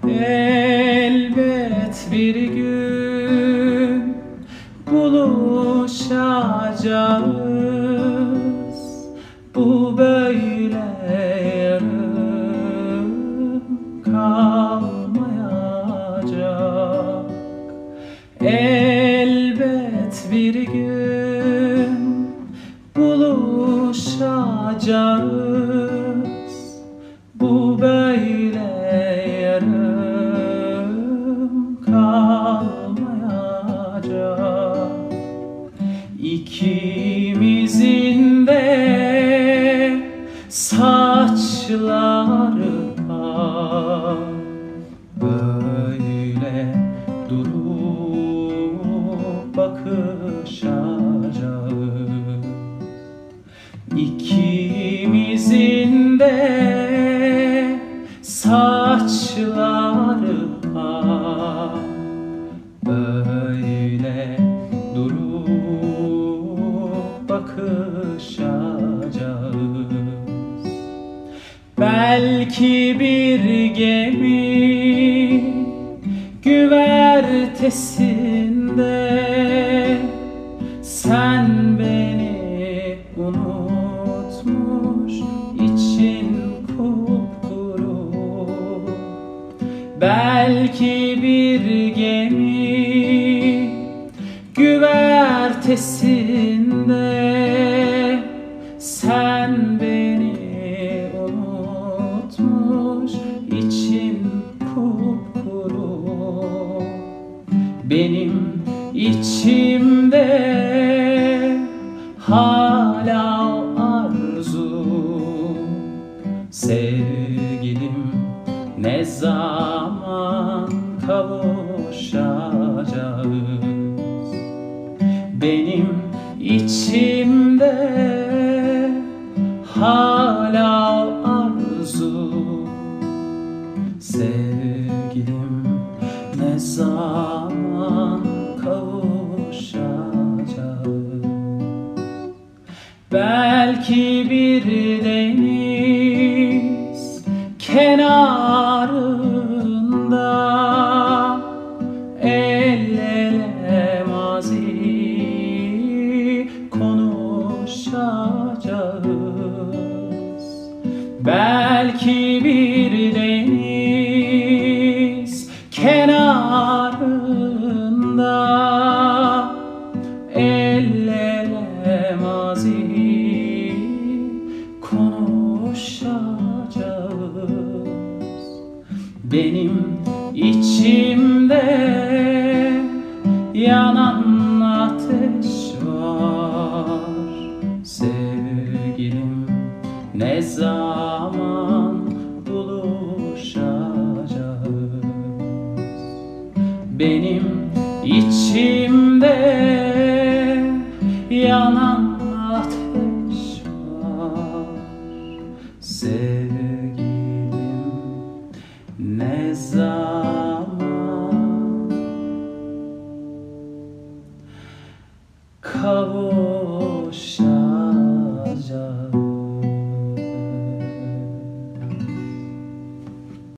Elbet bir gün buluşacağız. Bu böyle yarım kalmayacak. Elbet bir gün buluşacağız. Bu böyle yarım kalmayacak. İkimizin de saçları ak, böyle durup bakışacağız. İkimizin de saçları ak, böyle durup bakışacağız. Belki bir gemi güvertesinde sen beni unutmuş, için kupkuru. Belki bir gemi güvertesinde sen beni unutmuş, için kupkuru. Benim içimde hala arzu, sevgilim ne zaman kavuşacağız? Benim içimde hala arzu, sevgilim ne zaman kavuşacağız? Belki bir deniz kenarında el ele mazi konuşacağız. Belki bir deniz kenarında el ele mazi konuşacağız. Benim içimde yanan ateş var, sevgilim ne zaman buluşacağız? Benim içimde yanan